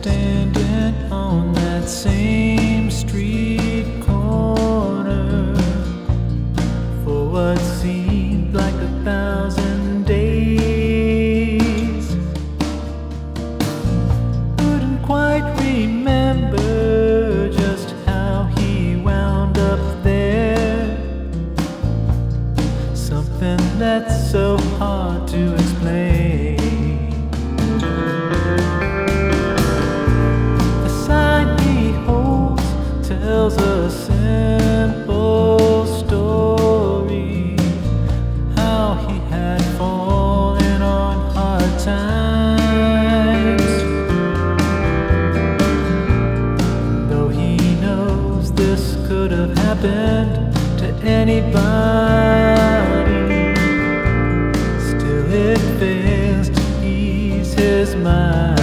standing on that same street corner for what seemed like 1,000 days. Couldn't quite remember just how he wound up there. Something that's so hard to explain. Tells a simple story, how he had fallen on hard times. Though he knows this could have happened to anybody, still it fails to ease his mind.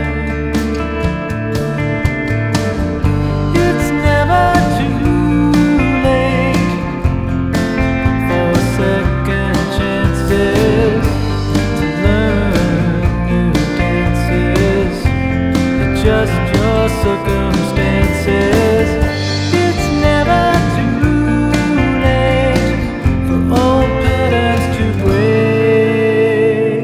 Just your circumstances. It's never too late for old patterns to break.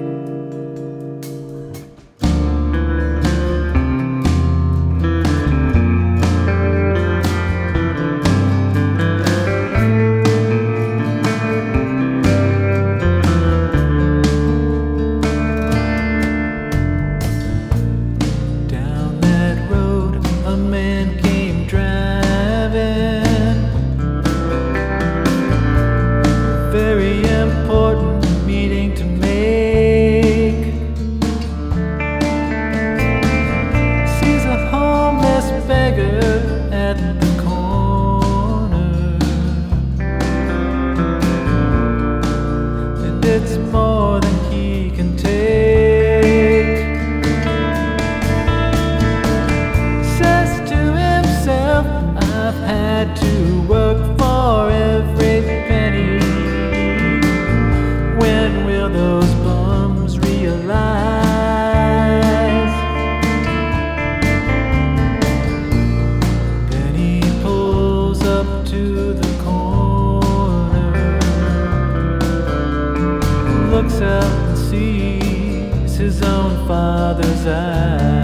A man came driving, a very important meeting to make. Sees a homeless beggar at the corner, and it's more than he can take. I've had to work for every penny. When will those bums realize? Then he pulls up to the corner, looks out and sees his own father's eyes.